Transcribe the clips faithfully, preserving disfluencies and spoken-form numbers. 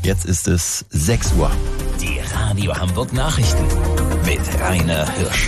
Jetzt ist es sechs Uhr. Die Radio Hamburg Nachrichten mit Rainer Hirsch.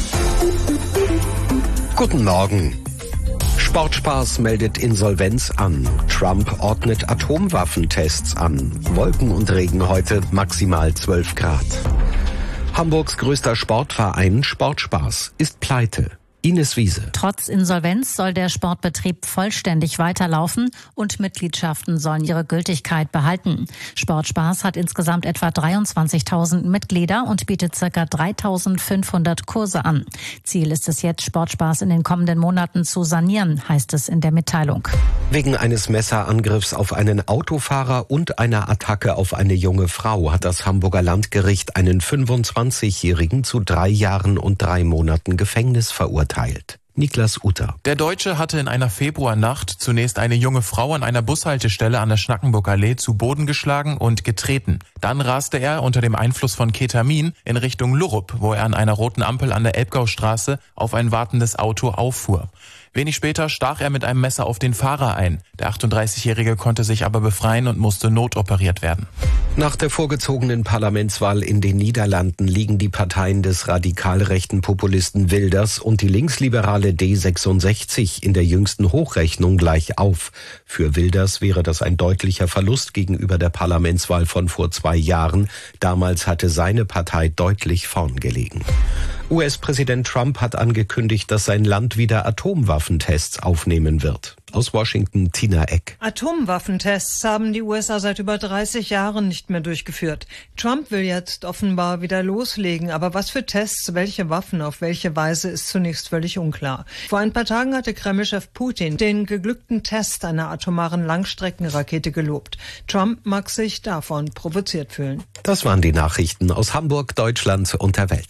Guten Morgen. Sportspaß meldet Insolvenz an. Trump ordnet Atomwaffentests an. Wolken und Regen heute, maximal zwölf Grad. Hamburgs größter Sportverein Sportspaß ist pleite. Ines Wiese. Trotz Insolvenz soll der Sportbetrieb vollständig weiterlaufen und Mitgliedschaften sollen ihre Gültigkeit behalten. Sportspaß hat insgesamt etwa dreiundzwanzigtausend Mitglieder und bietet ca. dreitausendfünfhundert Kurse an. Ziel ist es jetzt, Sportspaß in den kommenden Monaten zu sanieren, heißt es in der Mitteilung. Wegen eines Messerangriffs auf einen Autofahrer und einer Attacke auf eine junge Frau hat das Hamburger Landgericht einen fünfundzwanzigjährigen zu drei Jahren und drei Monaten Gefängnis verurteilt. Niklas Utter. Der Deutsche hatte in einer Februarnacht zunächst eine junge Frau an einer Bushaltestelle an der Schnackenburgallee zu Boden geschlagen und getreten. Dann raste er unter dem Einfluss von Ketamin in Richtung Lurup, wo er an einer roten Ampel an der Elbgaustraße auf ein wartendes Auto auffuhr. Wenig später stach er mit einem Messer auf den Fahrer ein. Der achtunddreißigjährige konnte sich aber befreien und musste notoperiert werden. Nach der vorgezogenen Parlamentswahl in den Niederlanden liegen die Parteien des radikal rechten Populisten Wilders und die linksliberale D sechsundsechzig in der jüngsten Hochrechnung gleich auf. Für Wilders wäre das ein deutlicher Verlust gegenüber der Parlamentswahl von vor zwei Jahren. Damals hatte seine Partei deutlich vorn gelegen. U S-Präsident Trump hat angekündigt, dass sein Land wieder Atomwaffentests aufnehmen wird. Aus Washington, Tina Eck. Atomwaffentests haben die U S A seit über dreißig Jahren nicht mehr durchgeführt. Trump will jetzt offenbar wieder loslegen, aber was für Tests, welche Waffen, auf welche Weise, ist zunächst völlig unklar. Vor ein paar Tagen hatte Kremlchef Putin den geglückten Test einer atomaren Langstreckenrakete gelobt. Trump mag sich davon provoziert fühlen. Das waren die Nachrichten aus Hamburg, Deutschland und der Welt.